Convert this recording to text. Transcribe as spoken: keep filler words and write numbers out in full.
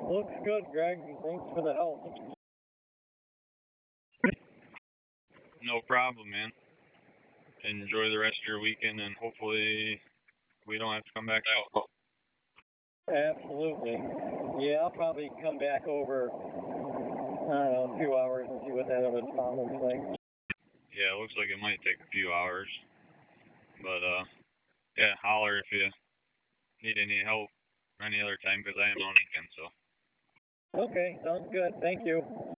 Looks good, Greg. Thanks for the help. No problem, man. Enjoy the rest of your weekend, and hopefully we don't have to come back out. Absolutely. Yeah, I'll probably come back over, I don't know, a few hours and see what that other spot looks like. Yeah, it looks like it might take a few hours. But, uh, yeah, holler if you need any help any other time, because I am on weekend, so. Okay, sounds good. Thank you.